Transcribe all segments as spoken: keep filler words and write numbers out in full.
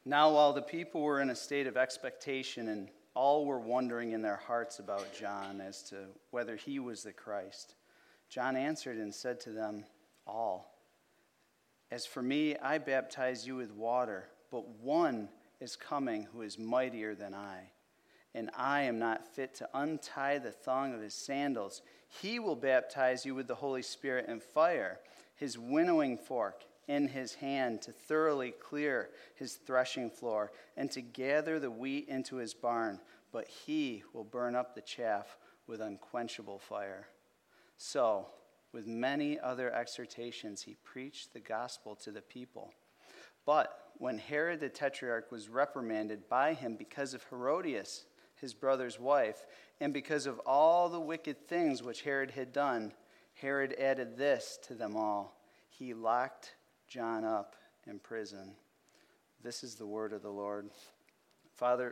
Now while the people were in a state of expectation and all were wondering in their hearts about John as to whether he was the Christ, John answered and said to them all, "As for me, I baptize you with water, but one is coming who is mightier than I, and I am not fit to untie the thong of his sandals. He will baptize you with the Holy Spirit and fire, his winnowing fork in his hand to thoroughly clear his threshing floor and to gather the wheat into his barn, but he will burn up the chaff with unquenchable fire." So, with many other exhortations, he preached the gospel to the people. But when Herod the Tetrarch was reprimanded by him because of Herodias, his brother's wife, and because of all the wicked things which Herod had done, Herod added this to them all: he locked John up in prison. This is the word of the Lord. Father,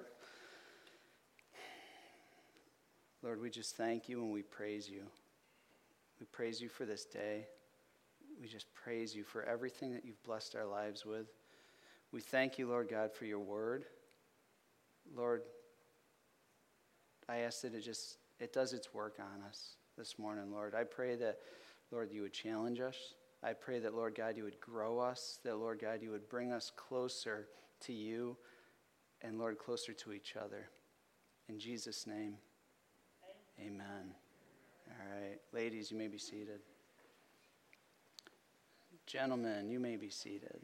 Lord, we just thank you and we praise you. We praise you for this day. We just praise you for everything that you've blessed our lives with. We thank you, Lord God, for your word. Lord, I ask that it just, it does its work on us this morning, Lord. I pray that, Lord, you would challenge us. I pray that, Lord God, you would grow us, that, Lord God, you would bring us closer to you and, Lord, closer to each other. In Jesus' name, amen. All right, ladies, you may be seated. Gentlemen, you may be seated.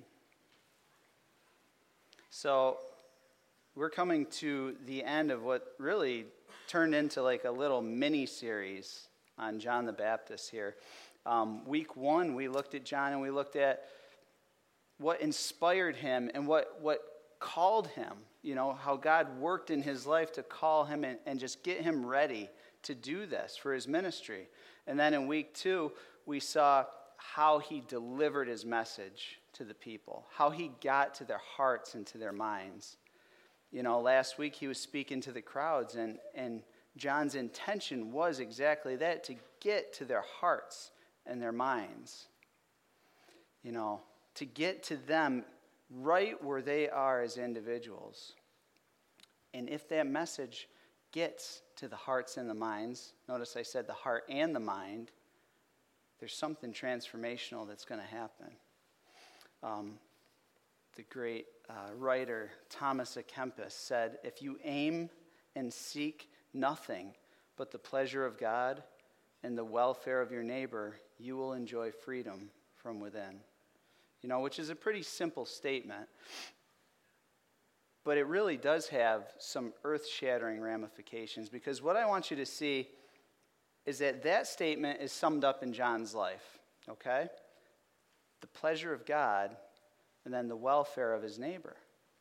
So, we're coming to the end of what really turned into like a little mini-series on John the Baptist here. Um, week one, we looked at John and we looked at what inspired him and what, what called him, you know, how God worked in his life to call him and, and just get him ready to do this for his ministry. And then in week two, we saw how he delivered his message to the people, how he got to their hearts and to their minds. You know, last week he was speaking to the crowds, and, and John's intention was exactly that, to get to their hearts and their minds. You know, to get to them right where they are as individuals. And if that message gets to the hearts and the minds, notice I said the heart and the mind, there's something transformational that's going to happen. Um, the great uh, writer Thomas à Kempis said, "If you aim and seek nothing but the pleasure of God and the welfare of your neighbor, you will enjoy freedom from within." You know, which is a pretty simple statement, but it really does have some earth-shattering ramifications, because what I want you to see is that that statement is summed up in John's life, okay? The pleasure of God, and then the welfare of his neighbor.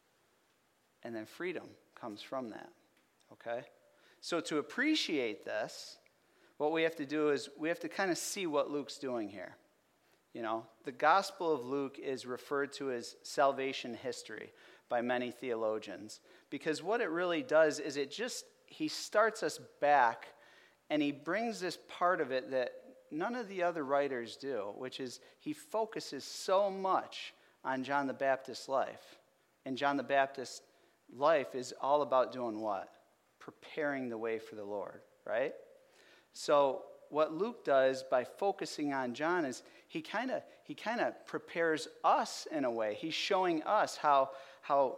And then freedom comes from that, okay? So to appreciate this, what we have to do is we have to kind of see what Luke's doing here. You know, the Gospel of Luke is referred to as salvation history by many theologians, because what it really does is it just, he starts us back and he brings this part of it that none of the other writers do, which is he focuses so much on John the Baptist's life. And John the Baptist's life is all about doing what? Preparing the way for the Lord, right? So what Luke does by focusing on John is he kind of he kind of prepares us in a way. He's showing us how how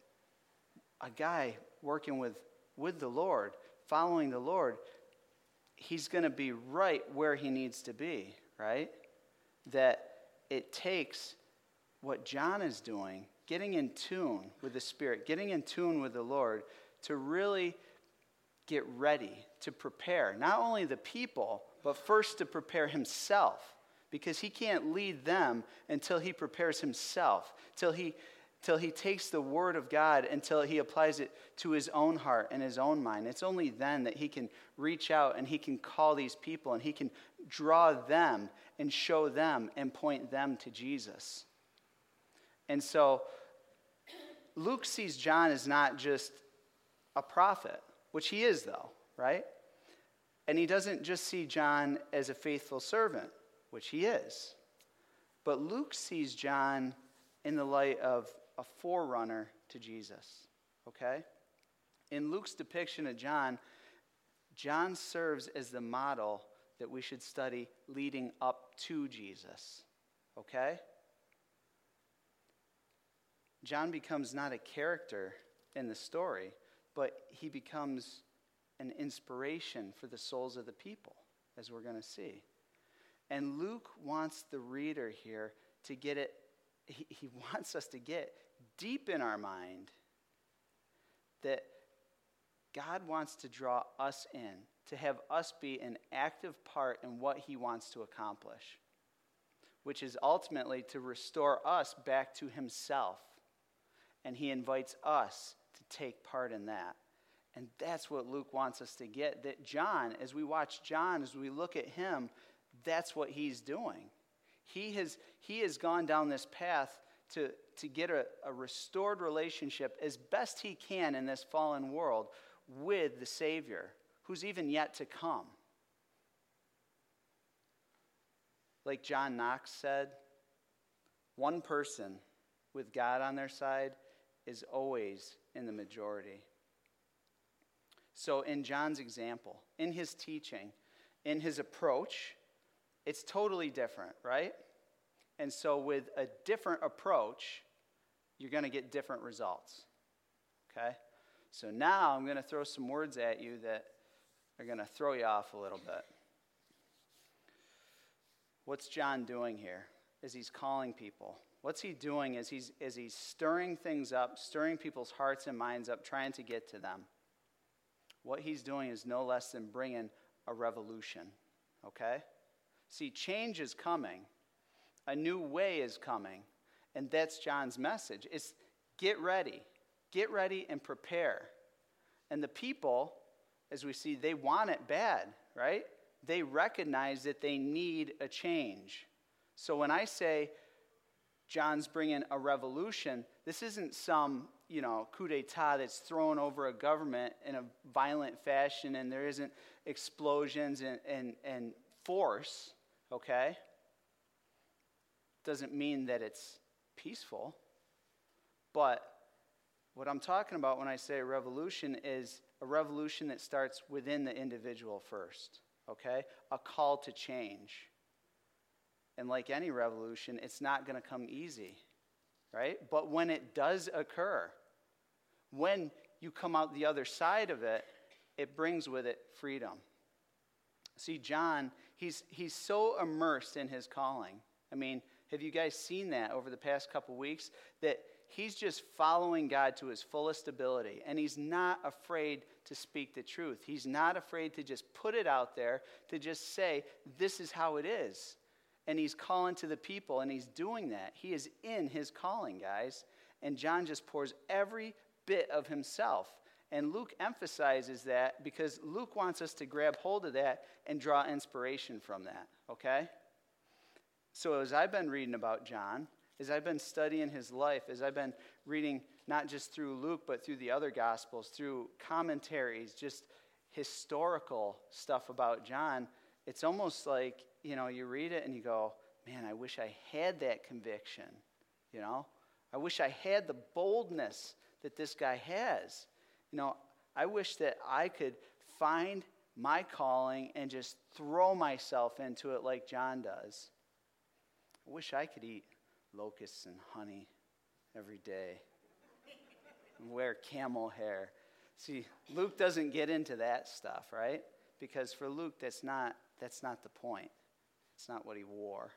a guy working with with the Lord, following the Lord, he's going to be right where he needs to be, right? That it takes what John is doing, getting in tune with the Spirit, getting in tune with the Lord, to really get ready, to prepare, not only the people, but first to prepare himself, because he can't lead them until he prepares himself, till he till he takes the word of God, until he applies it to his own heart and his own mind. It's only then that he can reach out and he can call these people and he can draw them and show them and point them to Jesus. And so Luke sees John as not just a prophet, which he is though, right? And he doesn't just see John as a faithful servant, which he is. But Luke sees John in the light of a forerunner to Jesus, okay? In Luke's depiction of John, John serves as the model that we should study leading up to Jesus, okay? John becomes not a character in the story, but he becomes an inspiration for the souls of the people, as we're going to see. And Luke wants the reader here to get it, he, he wants us to get deep in our mind that God wants to draw us in, to have us be an active part in what he wants to accomplish, which is ultimately to restore us back to himself. And he invites us to take part in that. And that's what Luke wants us to get, that John, as we watch John, as we look at him, that's what he's doing. He has, he has gone down this path to, to get a, a restored relationship as best he can in this fallen world with the Savior, who's even yet to come. Like John Knox said, one person with God on their side is always in the majority. So in John's example, in his teaching, in his approach, it's totally different, right? And so with a different approach, you're going to get different results, okay? So now I'm going to throw some words at you that are going to throw you off a little bit. What's John doing here as he's calling people? What's he doing as he's, as he's stirring things up, stirring people's hearts and minds up, trying to get to them? What he's doing is no less than bringing a revolution, okay? See, change is coming. A new way is coming. And that's John's message. It's get ready. Get ready and prepare. And the people, as we see, they want it bad, right? They recognize that they need a change. So when I say John's bringing a revolution, this isn't some, you know, coup d'etat that's thrown over a government in a violent fashion and there isn't explosions and, and, and force, okay? Doesn't mean that it's peaceful. But what I'm talking about when I say a revolution is a revolution that starts within the individual first, okay? A call to change. And like any revolution, it's not going to come easy, right? But when it does occur, when you come out the other side of it, it brings with it freedom. See, John, he's he's so immersed in his calling. I mean, have you guys seen that over the past couple weeks? That he's just following God to his fullest ability, and he's not afraid to speak the truth. He's not afraid to just put it out there, to just say, this is how it is. And he's calling to the people, and he's doing that. He is in his calling, guys. And John just pours every bit of himself. And Luke emphasizes that because Luke wants us to grab hold of that and draw inspiration from that, okay? So as I've been reading about John, as I've been studying his life, as I've been reading not just through Luke, but through the other Gospels, through commentaries, just historical stuff about John, it's almost like, you know, you read it and you go, man, I wish I had that conviction, you know? I wish I had the boldness that this guy has. You know, I wish that I could find my calling and just throw myself into it like John does. I wish I could eat locusts and honey every day and wear camel hair. See, Luke doesn't get into that stuff, right? Because for Luke, that's not that's not the point. It's not what he wore.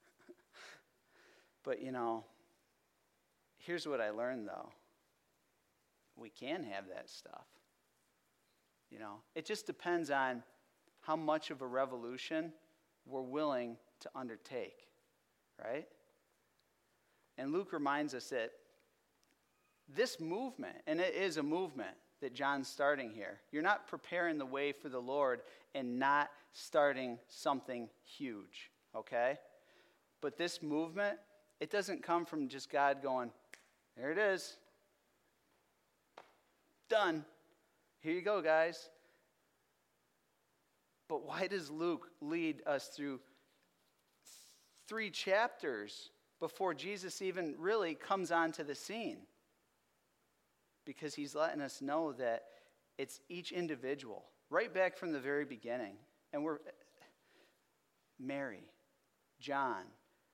But, you know, here's what I learned, though. We can have that stuff. You know, it just depends on how much of a revolution we're willing to undertake, right? And Luke reminds us that this movement, and it is a movement that John's starting here. You're not preparing the way for the Lord and not starting something huge, okay? But this movement, it doesn't come from just God going, there it is. Done. Here you go, guys. But why does Luke lead us through three chapters before Jesus even really comes onto the scene? because he's letting us know that it's each individual, right back from the very beginning. And we're Mary, John,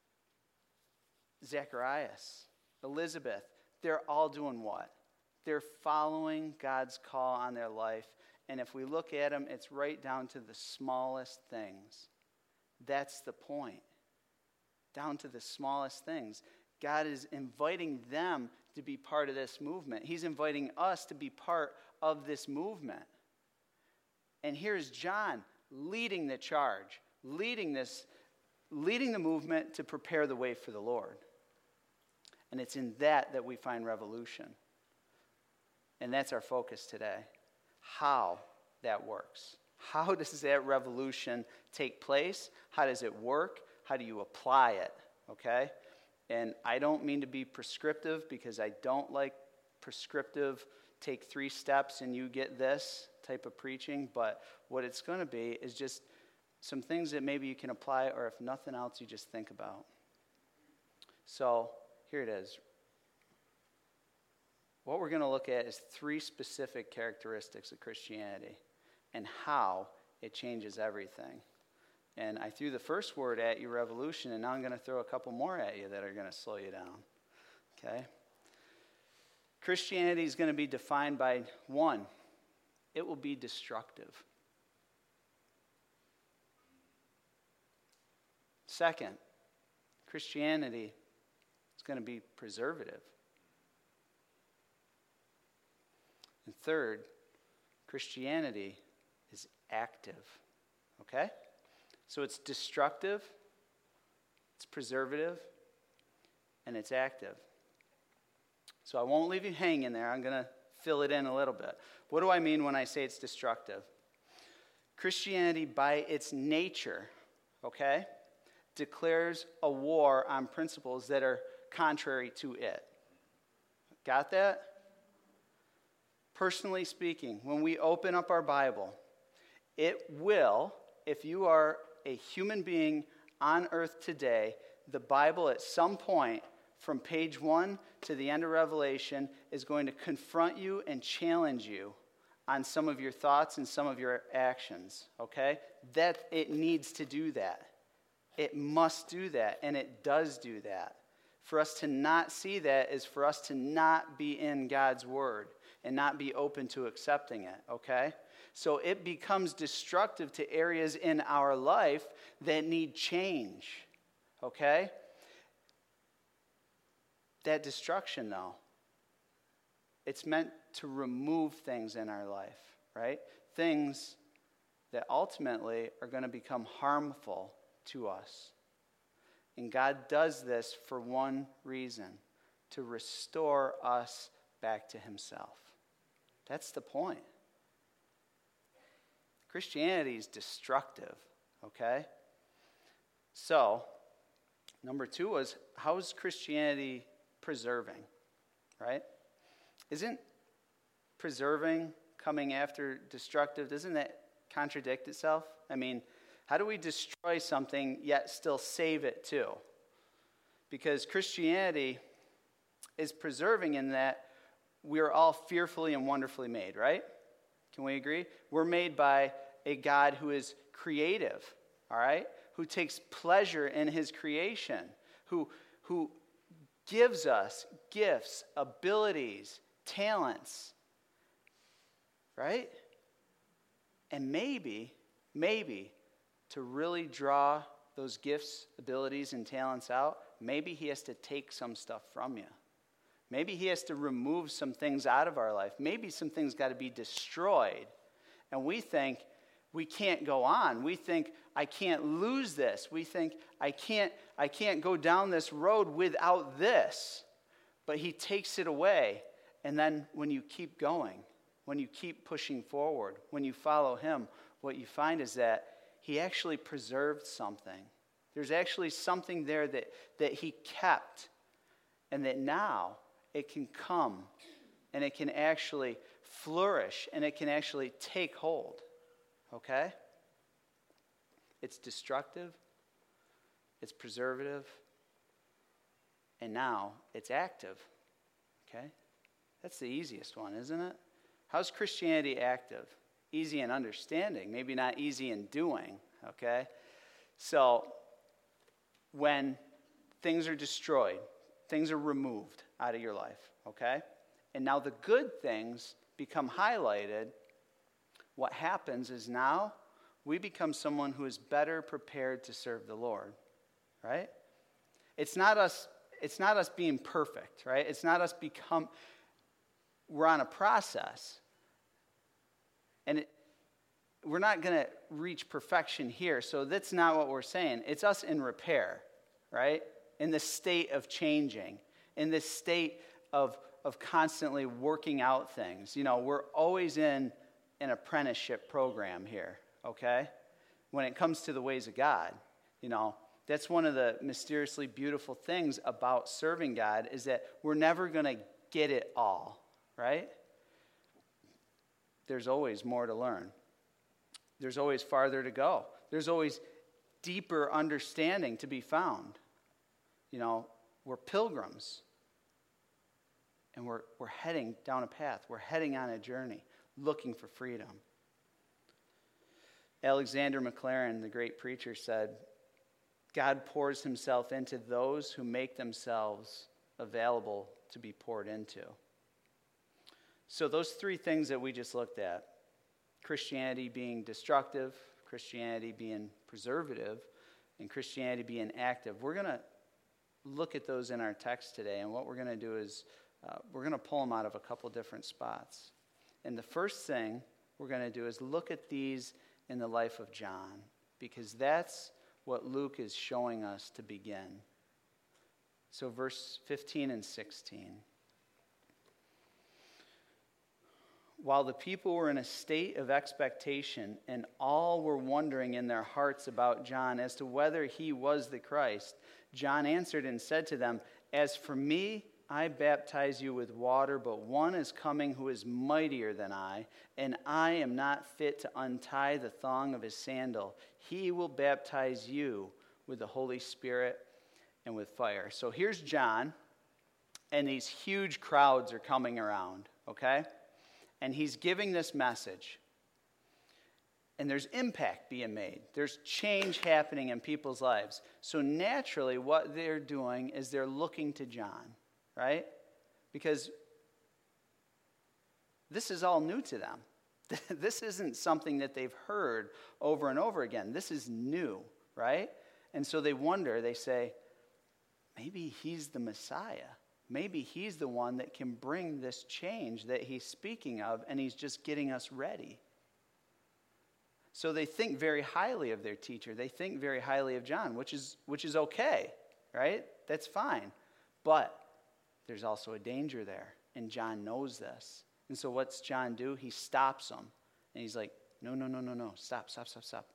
Zacharias, Elizabeth, they're all doing what? They're following God's call on their life. And if we look at them, it's right down to the smallest things. That's the point. Down to the smallest things. God is inviting them to be part of this movement. He's inviting us to be part of this movement. And here's John leading the charge, leading this, leading the movement to prepare the way for the Lord. And it's in that that we find revolution. And that's our focus today. How that works. How does that revolution take place? How does it work? How do you apply it? Okay? And I don't mean to be prescriptive, because I don't like prescriptive, take three steps and you get this type of preaching. But what it's going to be is just some things that maybe you can apply, or if nothing else, you just think about. So here it is. What we're going to look at is three specific characteristics of Christianity and how it changes everything. And I threw the first word at you, revolution, and now I'm going to throw a couple more at you that are going to slow you down. Okay? Christianity is going to be defined by, one, it will be destructive. Second, Christianity is going to be preservative. And third, Christianity is active. Okay? So it's destructive, it's preservative, and it's active. So I won't leave you hanging there. I'm going to fill it in a little bit. What do I mean when I say it's destructive? Christianity, by its nature, okay, declares a war on principles that are contrary to it. Got that? Personally speaking, when we open up our Bible, it will, if you are a human being on earth today, the Bible at some point from page one to the end of Revelation is going to confront you and challenge you on some of your thoughts and some of your actions, okay? That it needs to do that. It must do that, and it does do that. For us to not see that is for us to not be in God's word and not be open to accepting it, okay? So it becomes destructive to areas in our life that need change, okay? That destruction, though, it's meant to remove things in our life, right? Things that ultimately are going to become harmful to us. And God does this for one reason, to restore us back to himself. That's the point. Christianity is destructive, okay? So, number two was, how is Christianity preserving, right? Isn't preserving coming after destructive, doesn't that contradict itself? I mean, how do we destroy something yet still save it too? Because Christianity is preserving in that we're all fearfully and wonderfully made, right? Can we agree? We're made by a God who is creative, all right? Who takes pleasure in his creation, who, who gives us gifts, abilities, talents, right? And maybe, maybe, to really draw those gifts, abilities, and talents out, maybe he has to take some stuff from you. Maybe he has to remove some things out of our life. Maybe some things got to be destroyed. And we think we can't go on. We think I can't lose this. We think I can't, I can't go down this road without this. But he takes it away. And then when you keep going, when you keep pushing forward, when you follow him, what you find is that he actually preserved something. There's actually something there that, that he kept, and that now it can come, and it can actually flourish, and it can actually take hold. Okay? It's destructive, it's preservative, and now it's active. Okay? That's the easiest one, isn't it? How's Christianity active? Easy in understanding, maybe not easy in doing, okay? So when things are destroyed, things are removed out of your life, okay? And now the good things become highlighted. What happens is now we become someone who is better prepared to serve the Lord, right? It's not us, it's not us being perfect, right? It's not us become, we're on a process. And it, we're not going to reach perfection here, so that's not what we're saying. It's us in repair, right? In the state of changing, in this state of, of constantly working out things. You know, we're always in an apprenticeship program here, okay? When it comes to the ways of God, you know, that's one of the mysteriously beautiful things about serving God is that we're never going to get it all, right? There's always more to learn. There's always farther to go. There's always deeper understanding to be found. You know, we're pilgrims. And we're, we're heading down a path. We're heading on a journey, looking for freedom. Alexander McLaren, the great preacher, said, God pours himself into those who make themselves available to be poured into. So those three things that we just looked at, Christianity being destructive, Christianity being preservative, and Christianity being active, we're going to look at those in our text today. And what we're going to do is uh, we're going to pull them out of a couple different spots. And the first thing we're going to do is look at these in the life of John, because that's what Luke is showing us to begin. So verse fifteen and sixteen. While the people were in a state of expectation, and all were wondering in their hearts about John as to whether he was the Christ, John answered and said to them, As for me, I baptize you with water, but one is coming who is mightier than I, and I am not fit to untie the thong of his sandal. He will baptize you with the Holy Spirit and with fire. So here's John, and these huge crowds are coming around, okay? And he's giving this message. And there's impact being made. There's change happening in people's lives. So naturally, what they're doing is they're looking to John, right? Because this is all new to them. This isn't something that they've heard over and over again. This is new, right? And so they wonder, they say, maybe he's the Messiah. Maybe he's the one that can bring this change that he's speaking of, and he's just getting us ready. So they think very highly of their teacher. They think very highly of John, which is which is okay, right? That's fine. But there's also a danger there, and John knows this. And so what's John do? He stops them, and he's like, no, no, no, no, no, stop, stop, stop, stop.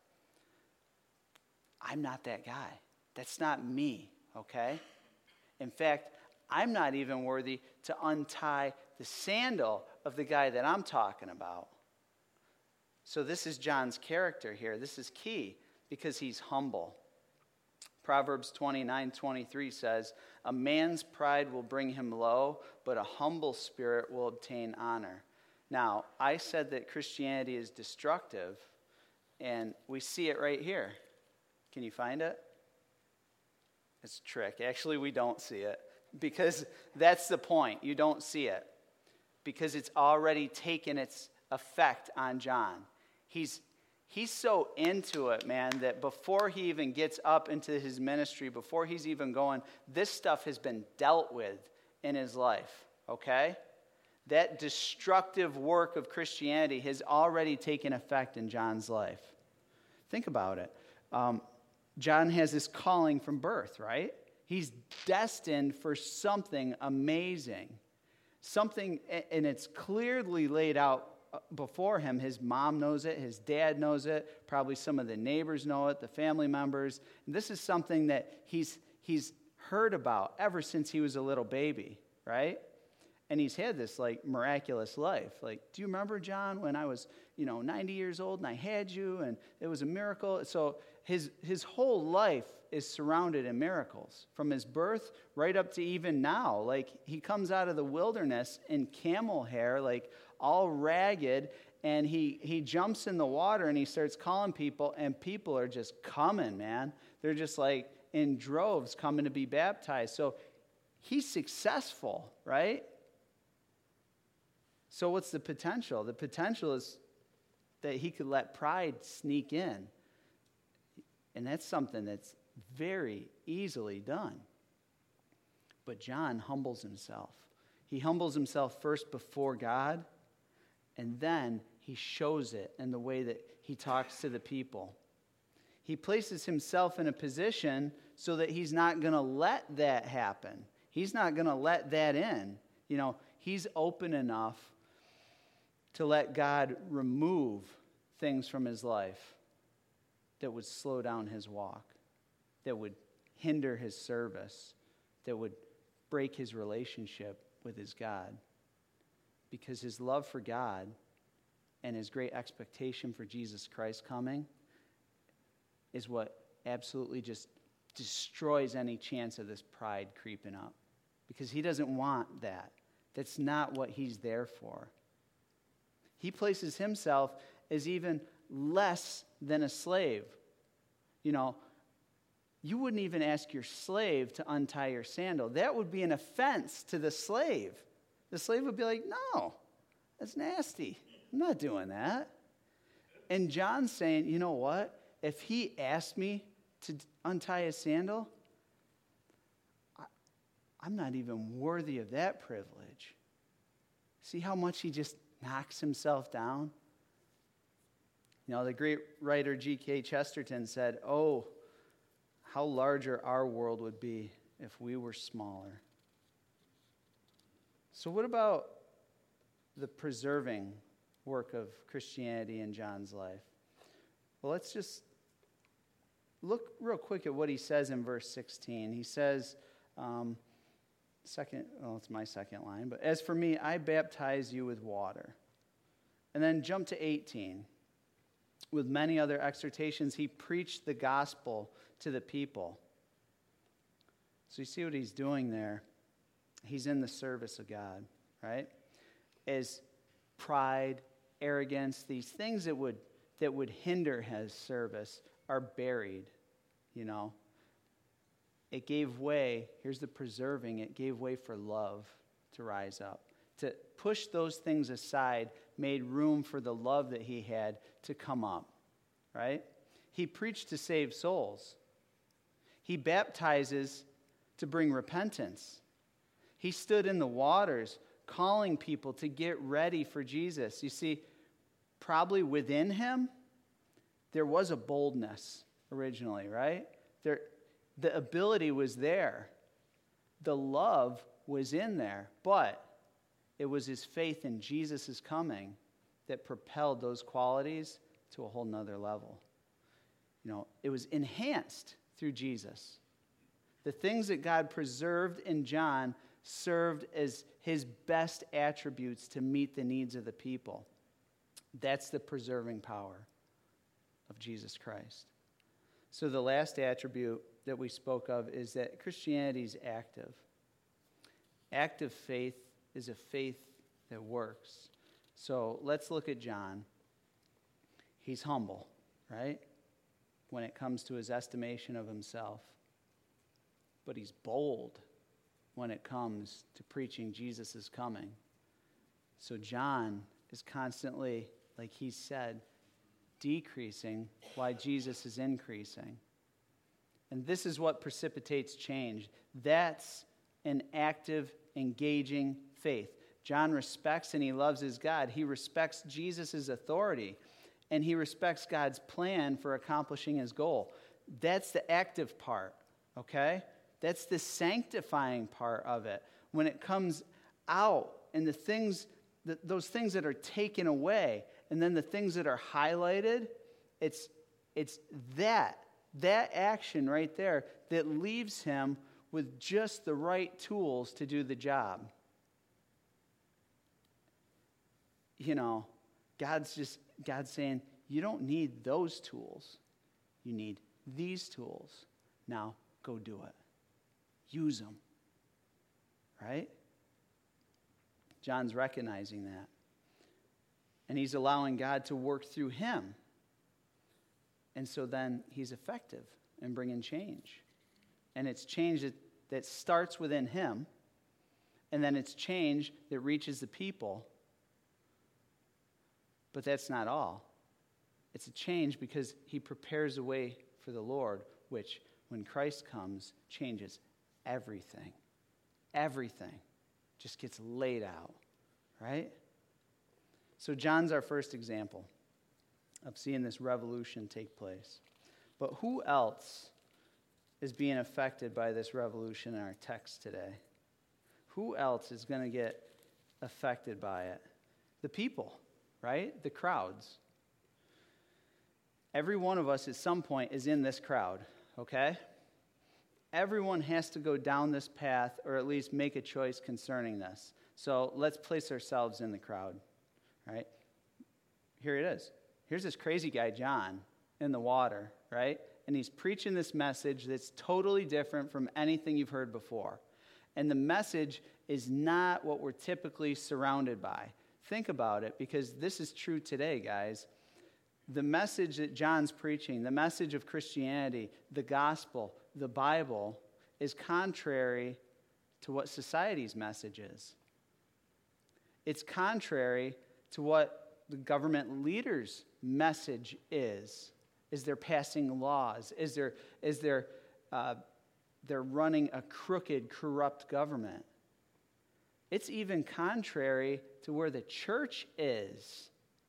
I'm not that guy. That's not me, okay? In fact, I'm not even worthy to untie the sandal of the guy that I'm talking about. So this is John's character here. This is key because he's humble. Proverbs twenty-nine twenty-three says, a man's pride will bring him low, but a humble spirit will obtain honor. Now, I said that Christianity is destructive, and we see it right here. Can you find it? It's a trick. Actually, we don't see it. Because that's the point. You don't see it. Because it's already taken its effect on John. He's he's so into it, man, that before he even gets up into his ministry, before he's even going, this stuff has been dealt with in his life, okay? That destructive work of Christianity has already taken effect in John's life. Think about it. Um, John has this calling from birth, right? He's destined for something amazing. Something, and it's clearly laid out before him. His mom knows it. His dad knows it. Probably some of the neighbors know it, the family members. And this is something that he's he's heard about ever since he was a little baby, right? And he's had this, like, miraculous life. Like, do you remember, John, when I was, you know, ninety years old and I had you and it was a miracle? So his his whole life is surrounded in miracles. From his birth right up to even now. Like, he comes out of the wilderness in camel hair, like all ragged, and he, he jumps in the water and he starts calling people, and people are just coming, man. They're just like in droves coming to be baptized. So he's successful, right? So what's the potential? The potential is that he could let pride sneak in. And that's something that's very easily done. But John humbles himself. He humbles himself first before God, and then he shows it in the way that he talks to the people. He places himself in a position so that he's not going to let that happen. He's not going to let that in. You know, he's open enough to let God remove things from his life that would slow down his walk, that would hinder his service, that would break his relationship with his God. Because his love for God and his great expectation for Jesus Christ coming is what absolutely just destroys any chance of this pride creeping up. Because he doesn't want that. That's not what he's there for. He places himself as even less than a slave. You know, you wouldn't even ask your slave to untie your sandal. That would be an offense to the slave. The slave would be like, no, that's nasty. I'm not doing that. And John's saying, you know what? If he asked me to untie his sandal, I, I'm not even worthy of that privilege. See how much he just knocks himself down? You know, the great writer G K Chesterton said, oh, how larger our world would be if we were smaller. So what about the preserving work of Christianity in John's life? Well, let's just look real quick at what he says in verse sixteen. He says, um, second, well, it's my second line, but as for me, I baptize you with water. And then jump to eighteen. With many other exhortations, he preached the gospel to the people. So you see what he's doing there? He's in the service of God, right? As pride, arrogance, these things that would that would hinder his service are buried, you know. It gave way, here's the preserving, it gave way for love to rise up. To push those things aside made room for the love that he had to come up, right? He preached to save souls. He baptizes to bring repentance. He stood in the waters calling people to get ready for Jesus. You see, probably within him, there was a boldness originally, right? There, the ability was there. The love was in there, but it was his faith in Jesus' coming that propelled those qualities to a whole nother level. You know, it was enhanced through Jesus. The things that God preserved in John served as his best attributes to meet the needs of the people. That's the preserving power of Jesus Christ. So the last attribute that we spoke of is that Christianity is active. Active faith is a faith that works. So let's look at John. He's humble, right? When it comes to his estimation of himself. But he's bold when it comes to preaching Jesus' coming. So John is constantly, like he said, decreasing while Jesus is increasing. And this is what precipitates change. That's an active, engaging faith. John respects and he loves his God. He respects Jesus' authority, and he respects God's plan for accomplishing his goal. That's the active part, okay? That's the sanctifying part of it. When it comes out and the things, that, those things that are taken away, and then the things that are highlighted, it's, it's that, that action right there that leaves him with just the right tools to do the job. You know, God's just, God's saying, you don't need those tools. You need these tools. Now, go do it. Use them. Right? John's recognizing that. And he's allowing God to work through him. And so then he's effective in bringing change. And it's change that, that starts within him. And then it's change that reaches the people. But that's not all. It's a change because he prepares a way for the Lord, which, when Christ comes, changes everything. Everything just gets laid out, right? So John's our first example of seeing this revolution take place. But who else is being affected by this revolution in our text today? Who else is going to get affected by it? The people, right? The crowds. Every one of us at some point is in this crowd, okay? Everyone has to go down this path or at least make a choice concerning this. So let's place ourselves in the crowd, right? Here it is. Here's this crazy guy, John, in the water, right? And he's preaching this message that's totally different from anything you've heard before. And the message is not what we're typically surrounded by. Think about it, because this is true today, guys. The message that John's preaching, the message of Christianity, the gospel, the Bible, is contrary to what society's message is. It's contrary to what the government leaders' message is. Is they're passing laws? Is there, is there, uh, they're running a crooked, corrupt government? It's even contrary to where the church is.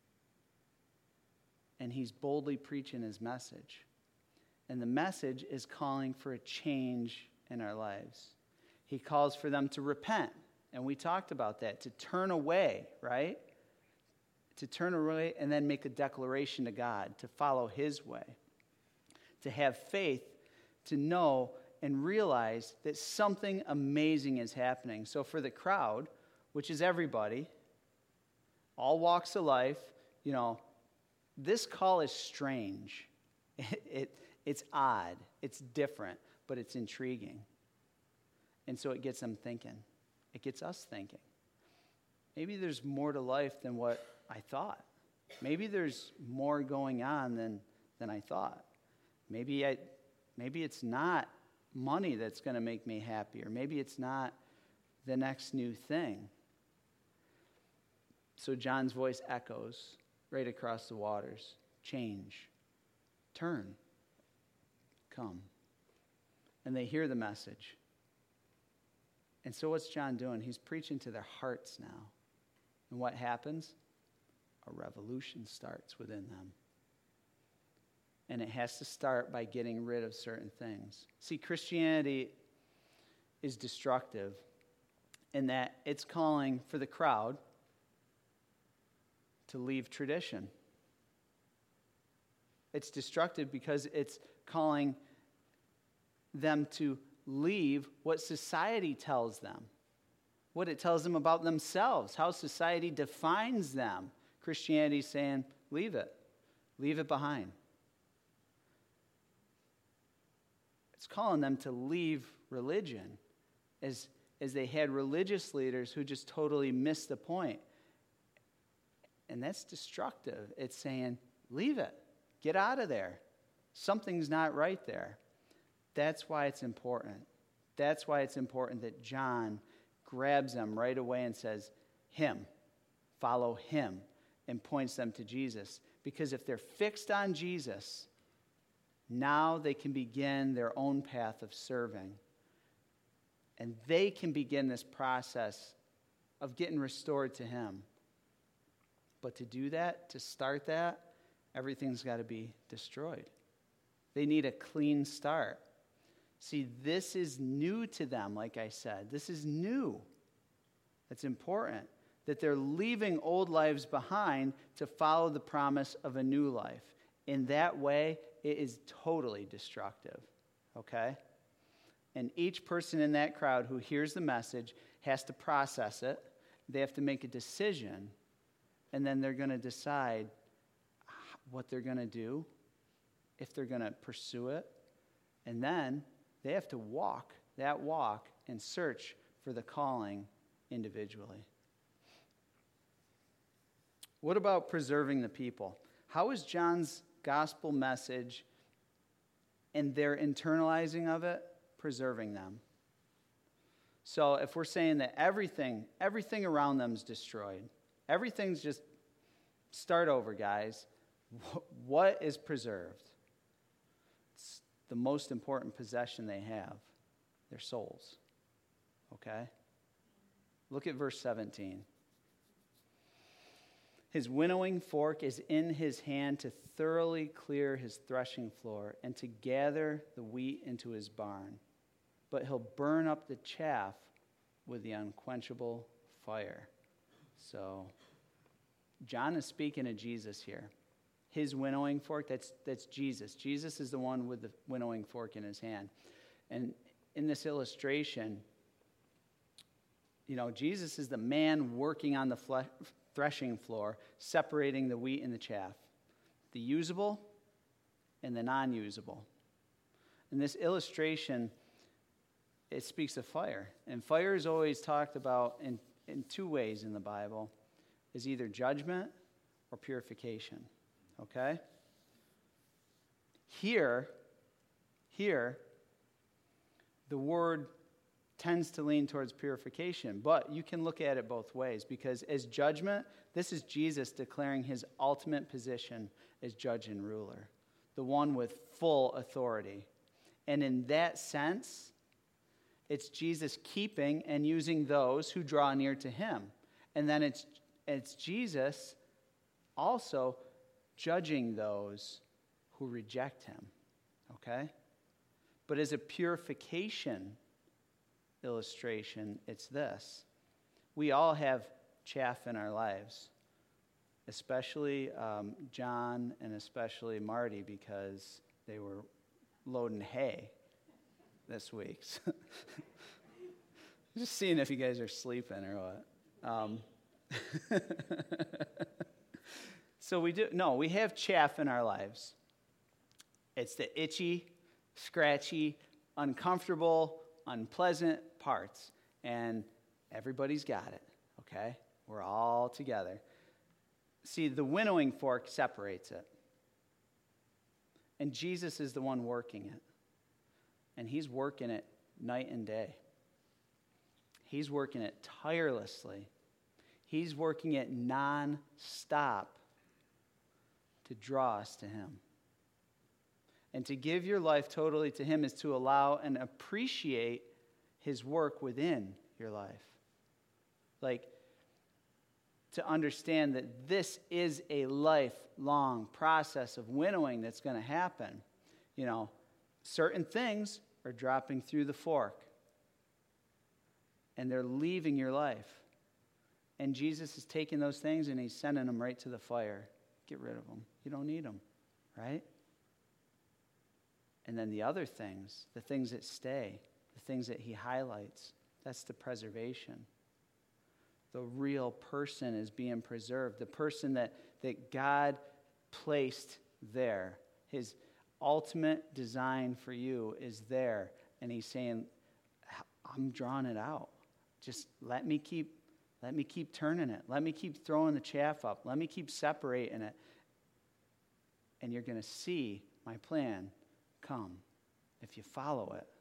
And he's boldly preaching his message. And the message is calling for a change in our lives. He calls for them to repent. And we talked about that, to turn away, right? To turn away and then make a declaration to God, to follow his way. To have faith, to know and realize that something amazing is happening. So for the crowd, which is everybody, all walks of life, you know, this call is strange. It, it, it's odd. It's different, but it's intriguing. And so it gets them thinking. It gets us thinking. Maybe there's more to life than what I thought. Maybe there's more going on than, than I thought. Maybe I, maybe it's not money that's going to make me happy, or maybe it's not the next new thing. So John's voice echoes right across the waters. Change. Turn. Come. And they hear the message. And so what's John doing? He's preaching to their hearts now. And what happens? A revolution starts within them. And it has to start by getting rid of certain things. See, Christianity is destructive in that it's calling for the crowd to leave tradition. It's destructive because it's calling them to leave what society tells them, what it tells them about themselves, how society defines them. Christianity's saying, leave it. Leave it behind. It's calling them to leave religion, as, as they had religious leaders who just totally missed the point. And that's destructive. It's saying, leave it. Get out of there. Something's not right there. That's why it's important. That's why it's important that John grabs them right away and says, him, follow him, and points them to Jesus. Because if they're fixed on Jesus, now they can begin their own path of serving. And they can begin this process of getting restored to him. But to do that, to start that, everything's got to be destroyed. They need a clean start. See, this is new to them, like I said. This is new. It's important that they're leaving old lives behind to follow the promise of a new life. In that way, it is totally destructive, okay? And each person in that crowd who hears the message has to process it. They have to make a decision, and then they're going to decide what they're going to do, if they're going to pursue it, And then they have to walk that walk and search for the calling individually. What about preserving the people? How is John's gospel message and their internalizing of it preserving them? So if we're saying that everything, everything around them is destroyed, everything's just start over, guys, what is preserved? It's the most important possession they have, their souls. Okay? Look at verse seventeen. His winnowing fork is in his hand to thoroughly clear his threshing floor and to gather the wheat into his barn. But he'll burn up the chaff with the unquenchable fire. So, John is speaking of Jesus here. His winnowing fork, that's, that's Jesus. Jesus is the one with the winnowing fork in his hand. And in this illustration, you know, Jesus is the man working on the fle- threshing floor, separating the wheat and the chaff, the usable and the non-usable. In this illustration, it speaks of fire. And fire is always talked about in, in two ways in the Bible, is either judgment or purification. Okay? Here, here, the word tends to lean towards purification, but you can look at it both ways, because as judgment, this is Jesus declaring his ultimate position as judge and ruler, the one with full authority. And in that sense, it's Jesus keeping and using those who draw near to him. And then it's it's Jesus also judging those who reject him. Okay? But as a purification illustration, it's this. We all have chaff in our lives, especially um, John and especially Marty, because they were loading hay this week. Just seeing if you guys are sleeping or what. Um, so we do, no, we have chaff in our lives. It's the itchy, scratchy, uncomfortable, unpleasant parts, and everybody's got it, okay? We're all together. See, the winnowing fork separates it, and Jesus is the one working it, and he's working it night and day. He's working it tirelessly. He's working it non-stop to draw us to him. And to give your life totally to him is to allow and appreciate his work within your life. Like, to understand that this is a lifelong process of winnowing that's going to happen. You know, certain things are dropping through the fork, and they're leaving your life. And Jesus is taking those things and he's sending them right to the fire. Get rid of them. You don't need them, right? And then the other things, the things that stay, the things that he highlights, that's the preservation. The real person is being preserved. The person that, that God placed there. His ultimate design for you is there. And he's saying, I'm drawing it out. Just let me keep, let me keep turning it. Let me keep throwing the chaff up. Let me keep separating it. And you're going to see my plan come if you follow it.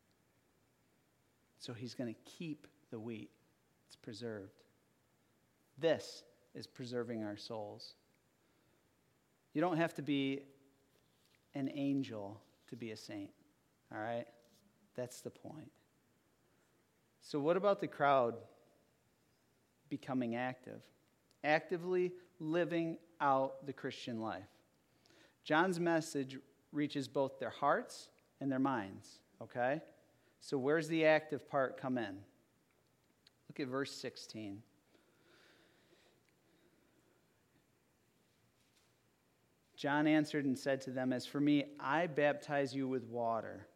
So he's going to keep the wheat. It's preserved. This is preserving our souls. You don't have to be an angel to be a saint, all right? That's the point. So what about the crowd becoming active? Actively living out the Christian life. John's message reaches both their hearts and their minds, okay? So where's the active part come in? Look at verse sixteen. John answered and said to them, as for me, I baptize you with water,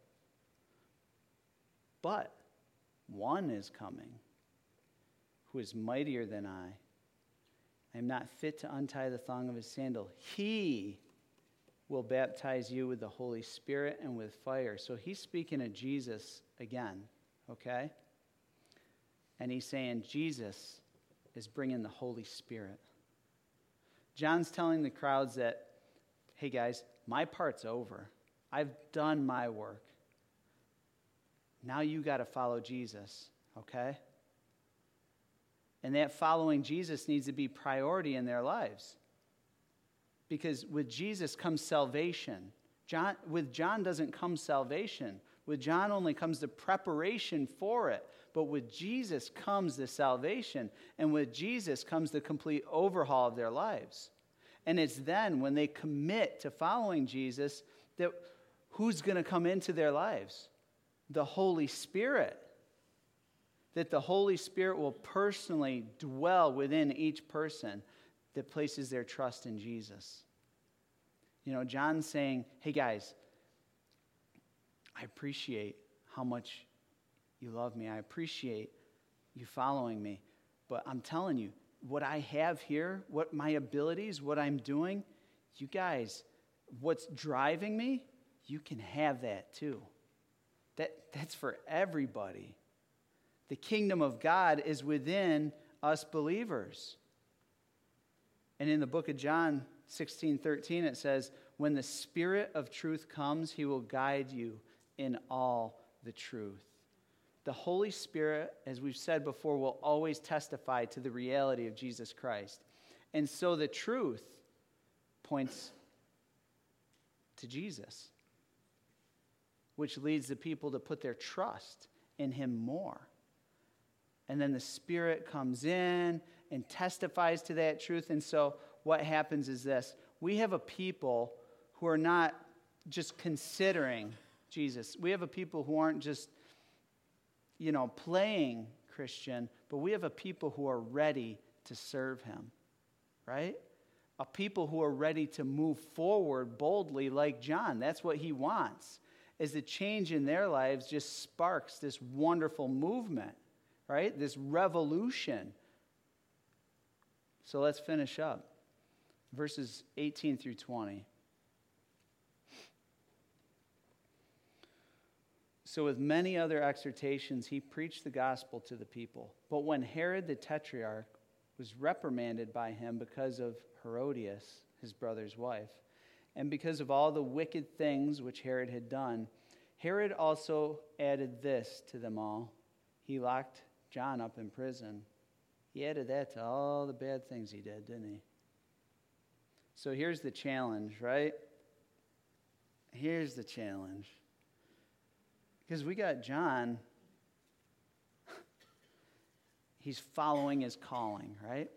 but one is coming who is mightier than I. I am not fit to untie the thong of his sandal. He will baptize you with the Holy Spirit and with fire. So he's speaking of Jesus again, okay? And he's saying Jesus is bringing the Holy Spirit. John's telling the crowds that, hey guys, my part's over. I've done my work. Now you got to follow Jesus, okay? And that following Jesus needs to be priority in their lives. Because with Jesus comes salvation. John, with John doesn't come salvation. With John only comes the preparation for it. But with Jesus comes the salvation. And with Jesus comes the complete overhaul of their lives. And it's then when they commit to following Jesus that who's going to come into their lives? The Holy Spirit. That the Holy Spirit will personally dwell within each person that places their trust in Jesus. You know, John's saying, hey guys, I appreciate how much you love me. I appreciate you following me. But I'm telling you, what I have here, what my abilities, what I'm doing, you guys, what's driving me, you can have that too. That, that's for everybody. The kingdom of God is within us believers. And in the book of John sixteen thirteen, it says, when the Spirit of truth comes, he will guide you in all the truth. The Holy Spirit, as we've said before, will always testify to the reality of Jesus Christ. And so the truth points to Jesus, which leads the people to put their trust in him more. And then the Spirit comes in and testifies to that truth. And so what happens is this. We have a people who are not just considering Jesus. We have a people who aren't just, you know, playing Christian, but we have a people who are ready to serve him, right? A people who are ready to move forward boldly like John. That's what he wants, is the change in their lives just sparks this wonderful movement, right? This revolution. So let's finish up. Verses eighteen through twenty. So with many other exhortations, he preached the gospel to the people. But when Herod the Tetrarch was reprimanded by him because of Herodias, his brother's wife, and because of all the wicked things which Herod had done, Herod also added this to them all. He locked John up in prison. He added that to all the bad things he did, didn't he? So here's the challenge, right? Here's the challenge. Because we got John, he's following his calling, right?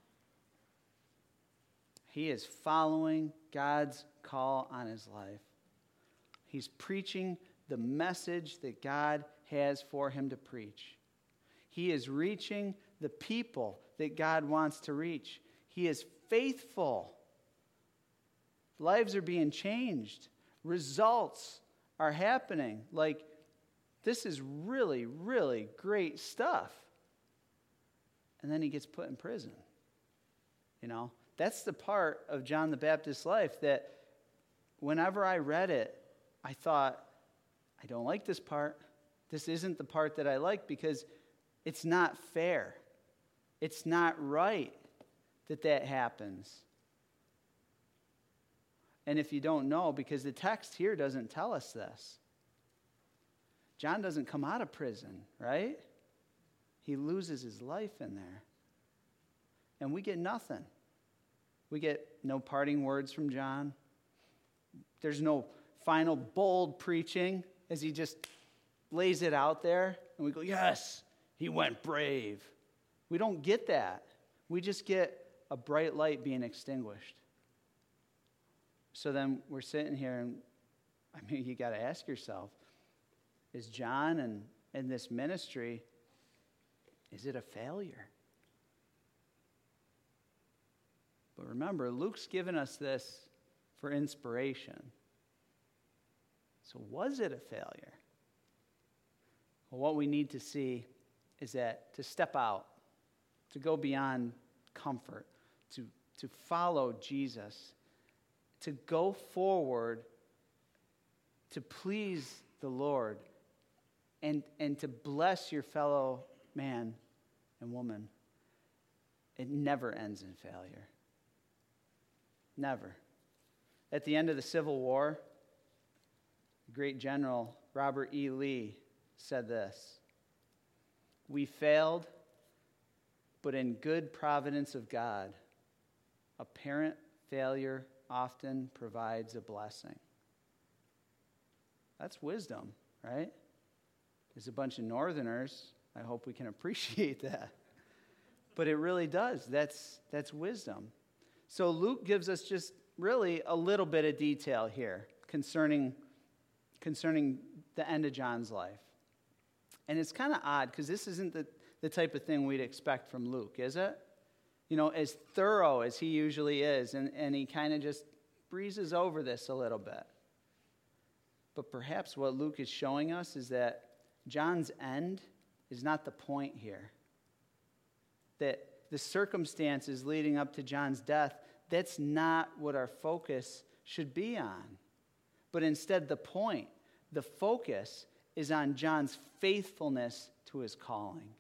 He is following God's call on his life. He's preaching the message that God has for him to preach. He is reaching the people that God wants to reach. He is faithful. Lives are being changed. Results are happening. Like, this is really, really great stuff. And then he gets put in prison. You know, that's the part of John the Baptist's life that whenever I read it, I thought, I don't like this part. This isn't the part that I like because it's not fair. It's not right that that happens. And if you don't know, because the text here doesn't tell us this. John doesn't come out of prison, right? He loses his life in there. And we get nothing. We get no parting words from John. There's no final bold preaching as he just lays it out there. And we go, yes, he went brave. We don't get that. We just get a bright light being extinguished. So then we're sitting here, and I mean, you got to ask yourself, is John and, and this ministry, is it a failure? But remember, Luke's given us this for inspiration. So was it a failure? Well, what we need to see is that to step out, to go beyond comfort, to, to follow Jesus, to go forward to please the Lord and, and to bless your fellow man and woman, it never ends in failure. Never. At the end of the Civil War, the great general Robert E. Lee said this: "We failed, but in good providence of God, apparent failure often provides a blessing." That's wisdom, right? As a bunch of Northerners, I hope we can appreciate that. But it really does. That's, that's wisdom. So Luke gives us just really a little bit of detail here concerning, concerning the end of John's life. And it's kind of odd because this isn't the, the type of thing we'd expect from Luke, is it? You know, as thorough as he usually is, and, and he kind of just breezes over this a little bit. But perhaps what Luke is showing us is that John's end is not the point here. That the circumstances leading up to John's death, that's not what our focus should be on. But instead, the point, the focus is on John's faithfulness to his calling.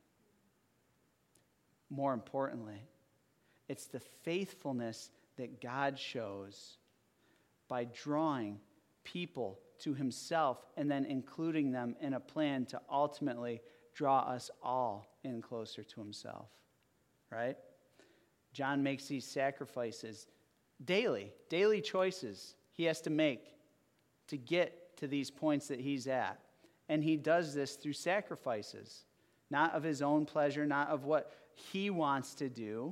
More importantly, it's the faithfulness that God shows by drawing people to himself and then including them in a plan to ultimately draw us all in closer to himself, right? John makes these sacrifices daily, daily choices he has to make to get to these points that he's at. And he does this through sacrifices, not of his own pleasure, not of what he wants to do,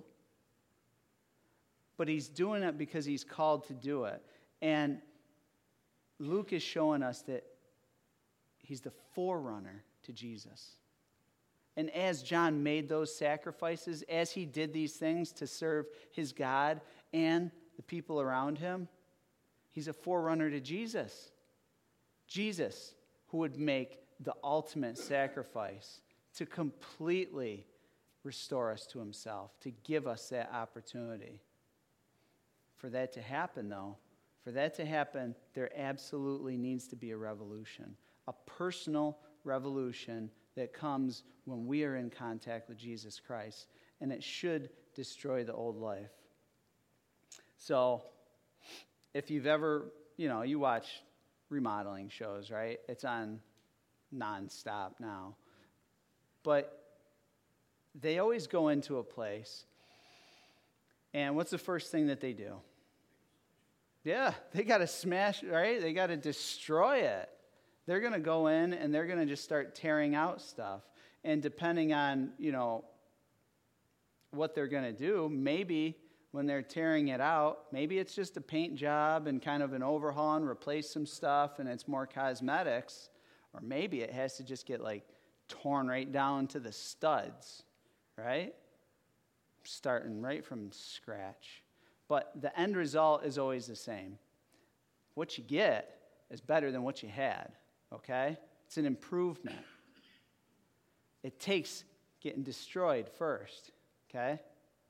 but he's doing it because he's called to do it. And Luke is showing us that he's the forerunner to Jesus. And as John made those sacrifices, as he did these things to serve his God and the people around him, he's a forerunner to Jesus. Jesus, who would make the ultimate sacrifice to completely restore us to himself, to give us that opportunity. For that to happen, though, For that to happen, there absolutely needs to be a revolution, a personal revolution that comes when we are in contact with Jesus Christ, and it should destroy the old life. So, if you've ever, you know, you watch remodeling shows, right? It's on nonstop now. But they always go into a place, and what's the first thing that they do? Yeah, they got to smash, right? They got to destroy it. They're going to go in and they're going to just start tearing out stuff. And depending on, you know, what they're going to do, maybe when they're tearing it out, maybe it's just a paint job and kind of an overhaul and replace some stuff and it's more cosmetics. Or maybe it has to just get like torn right down to the studs, right? Starting right from scratch. But the end result is always the same. What you get is better than what you had, okay? It's an improvement. It takes getting destroyed first, okay?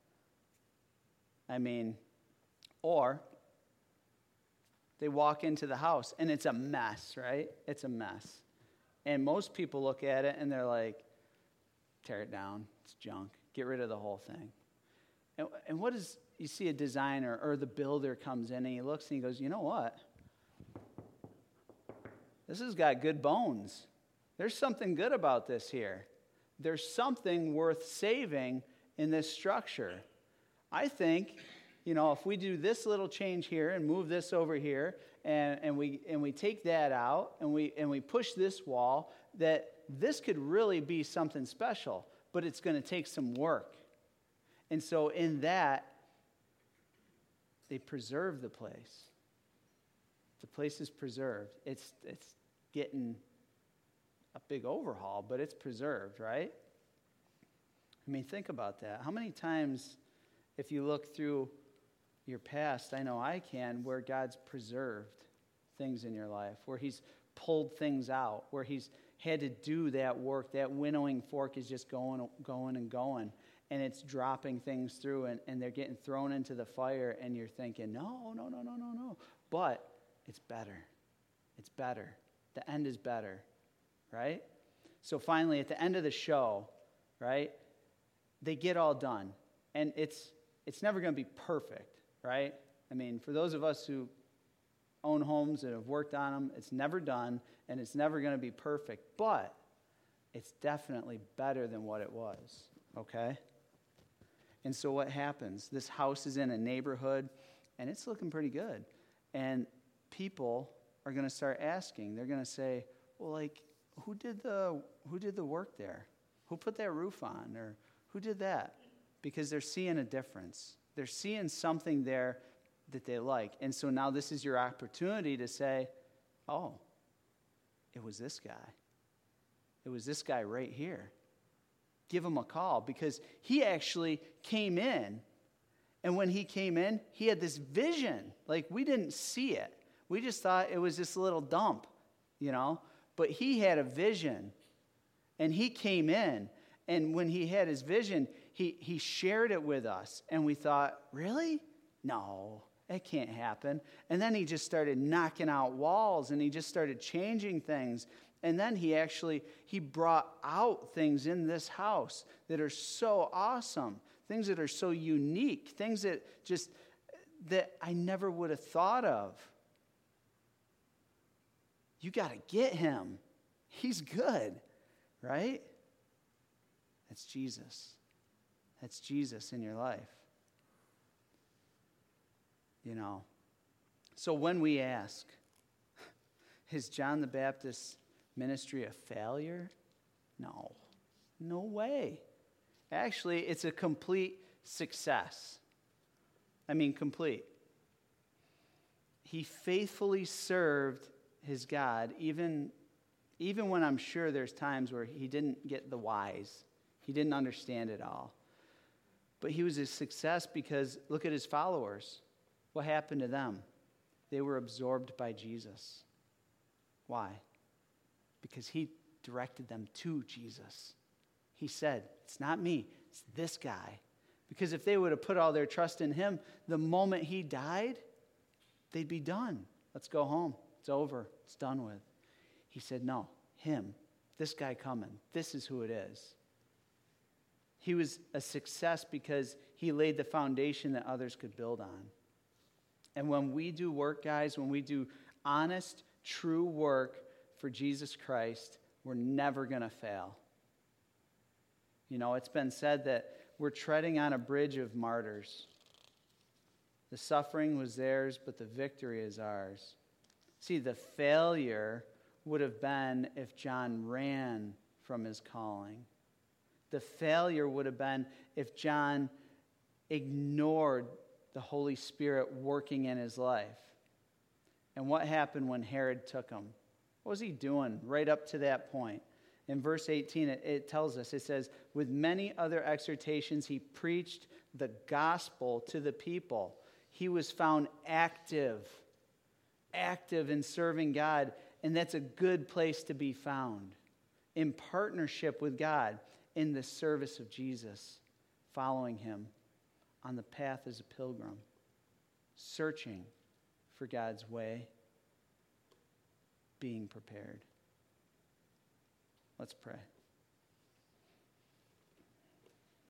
I mean, or they walk into the house and it's a mess, right? It's a mess. And most people look at it and they're like, tear it down, it's junk, get rid of the whole thing. And, and what is... You see a designer or the builder comes in and he looks and he goes, you know what? This has got good bones. There's something good about this here. There's something worth saving in this structure. I think, you know, if we do this little change here and move this over here and, and we and we take that out and we and we push this wall, that this could really be something special, but it's going to take some work. And so in that, they preserve the place. The place is preserved. It's it's getting a big overhaul, but it's preserved, right? I mean, think about that. How many times, if you look through your past, I know I can, where God's preserved things in your life, where he's pulled things out, where he's had to do that work, that winnowing fork is just going, going and going. and it's dropping things through, and, and they're getting thrown into the fire, and you're thinking, no, no, no, no, no, no. But it's better. It's better. The end is better, right? So finally, at the end of the show, right, they get all done. And it's it's never going to be perfect, right? I mean, for those of us who own homes and have worked on them, it's never done, and it's never going to be perfect. But it's definitely better than what it was, okay? And so what happens? This house is in a neighborhood, and it's looking pretty good. And people are going to start asking. They're going to say, well, like, who did the who did the work there? Who put that roof on? Or who did that? Because they're seeing a difference. They're seeing something there that they like. And so now this is your opportunity to say, oh, it was this guy. It was this guy right here. Give him a call, because he actually came in. And when he came in, he had this vision. Like, we didn't see it. We just thought it was this little dump, you know. But he had a vision. And he came in. And when he had his vision, he, he shared it with us. And we thought, really? No, that can't happen. And then he just started knocking out walls, and he just started changing things. And then he actually, he brought out things in this house that are so awesome, things that are so unique, things that just, that I never would have thought of. You got to get him. He's good, right? That's Jesus. That's Jesus in your life. You know, so when we ask, is John the Baptist's ministry a failure? No. No way. Actually, it's a complete success. I mean, complete. He faithfully served his God, even, even when I'm sure there's times where he didn't get the whys. He didn't understand it all. But he was a success because look at his followers. What happened to them? They were absorbed by Jesus. Why? Because he directed them to Jesus. He said, it's not me, it's this guy. Because if they would have put all their trust in him, the moment he died, they'd be done. Let's go home. It's over. It's done with. He said, no, him, this guy coming, this is who it is. He was a success because he laid the foundation that others could build on. And when we do work, guys, when we do honest, true work for Jesus Christ, we're never going to fail. You know, it's been said that we're treading on a bridge of martyrs. The suffering was theirs, but the victory is ours. See, the failure would have been if John ran from his calling. The failure would have been if John ignored the Holy Spirit working in his life. And what happened when Herod took him? What was he doing right up to that point? In verse eighteen, it, it tells us, it says, with many other exhortations, he preached the gospel to the people. He was found active, active in serving God, and that's a good place to be found, in partnership with God, in the service of Jesus, following him on the path as a pilgrim, searching for God's way, being prepared. Let's pray.